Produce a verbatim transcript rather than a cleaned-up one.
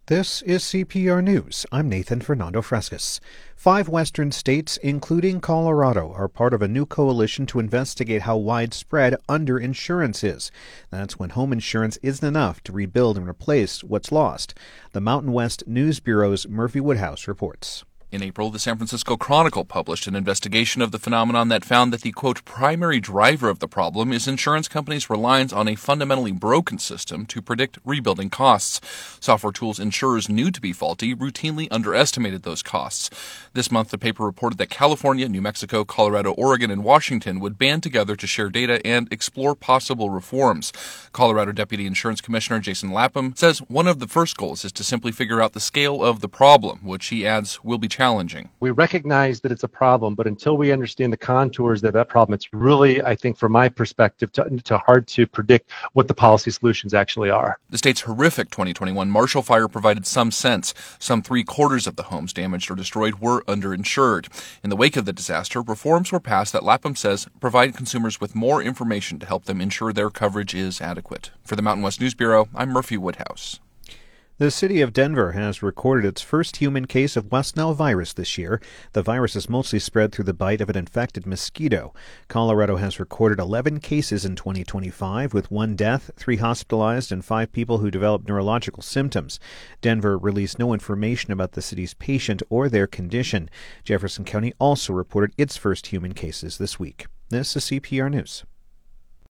This is C P R News. I'm Nathan Fernando Frescas. Five western states, including Colorado, are part of a new coalition to investigate how widespread underinsurance is. That's when home insurance isn't enough to rebuild and replace what's lost. The Mountain West News Bureau's Murphy Woodhouse reports. In April, the San Francisco Chronicle published an investigation of the phenomenon that found that the, quote, primary driver of the problem is insurance companies' reliance on a fundamentally broken system to predict rebuilding costs. Software tools insurers knew to be faulty routinely underestimated those costs. This month, the paper reported that California, New Mexico, Colorado, Oregon, and Washington would band together to share data and explore possible reforms. Colorado Deputy Insurance Commissioner Jason Lapham says one of the first goals is to simply figure out the scale of the problem, which he adds will be challenging. Challenging. We recognize that it's a problem, but until we understand the contours of that problem, it's really, I think, from my perspective, to, to hard to predict what the policy solutions actually are. The state's horrific twenty twenty-one Marshall Fire provided some sense. Some three quarters of the homes damaged or destroyed were underinsured. In the wake of the disaster, reforms were passed that Lapham says provide consumers with more information to help them ensure their coverage is adequate. For the Mountain West News Bureau, I'm Murphy Woodhouse. The city of Denver has recorded its first human case of West Nile virus this year. The virus is mostly spread through the bite of an infected mosquito. Colorado has recorded eleven cases in twenty twenty-five, with one death, three hospitalized, and five people who developed neurological symptoms. Denver released no information about the city's patient or their condition. Jefferson County also reported its first human cases this week. This is C P R News.